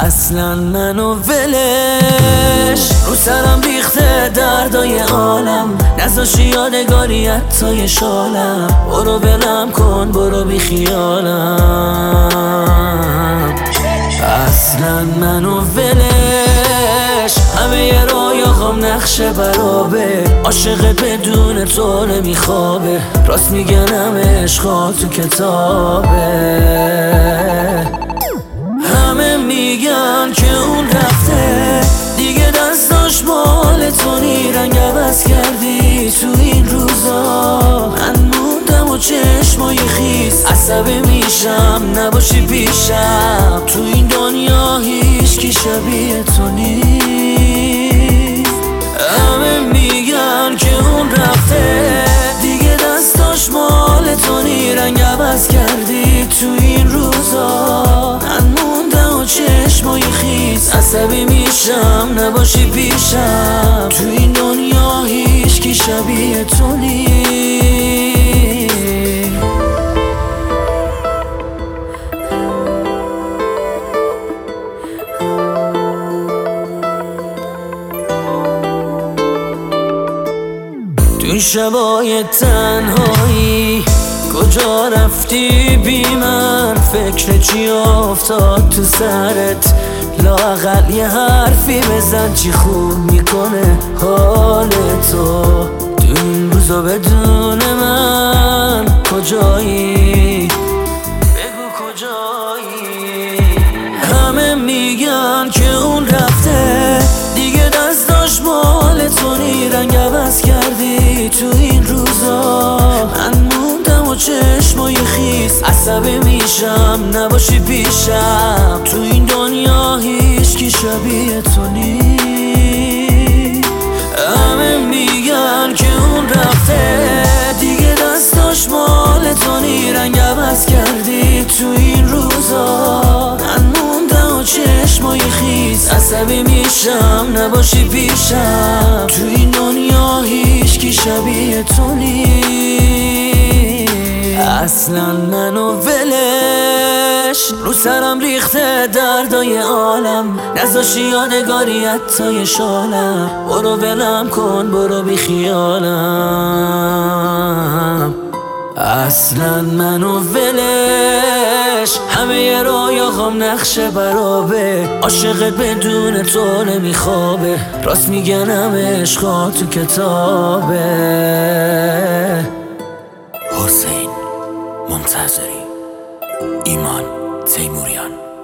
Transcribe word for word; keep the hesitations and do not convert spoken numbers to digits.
اصلا منو ولش رو سرم ریخته دردای عالم، نذاشی یادگاری حتی شالم. برو ولم کن برو بی خیالم. اصلا منو ولش همه رویاهام نقشه برابه، عاشقت بدون تو نمیخوابه. راست میگنم عشقا تو کتابه. همه میگن که اون رفته دیگه، دستاش مال تو نی. رنگ عوض کردی تو این روزا، من موندم و چشمای خیس. عصبی میشم نباشی پیشم، تو این دنیا هیچ کی شبیه تو نیست. همه میگن که اون رفته دیگه، دستاش مال تو نی. رنگ عوض کردی تو این روزا، من موندم و چشمای خیس. عصبی میشم نباشی پیشم، تو این دنیا هیچ کی شبیه تو نیست. تو این شبای تنهایی کجا رفتی بی من؟ فکر چی افتاد تو سرت؟ لااقل یه حرفی بزن، چی خوب میکنه حال تو؟ تو این روزا بدون من کجایی؟ بگو کجایی؟ همه میگن که اون رفته دیگه، دستاش مال تو نی. رنگ عوض کردی تو این روزا، من موندم و چشمای خیس. عصبی میشم نباشی پیشم، تو این دنیا هیچ کی شبیه تو نیست. همه میگن که اون رفته دیگه، دستاش مال تو نی. رنگ عوض کردی تو این روزا، من موندم و چشمای خیس. عصبی میشم نباشی پیشم، تو این دنیا هیچ کی شبیه تو نیست. اصلا منو ولش رو سرم ریخته دردای عالم، نذاشی یادگاری حتی شالم. برو ولم کن برو بی خیالم. اصلا منو ولش همه رویاهام نقشه برابه، عاشقت بدون تو نمیخوابه. راست میگنم عشقا تو کتابه. حسین منتظری، ایمان تیموریان.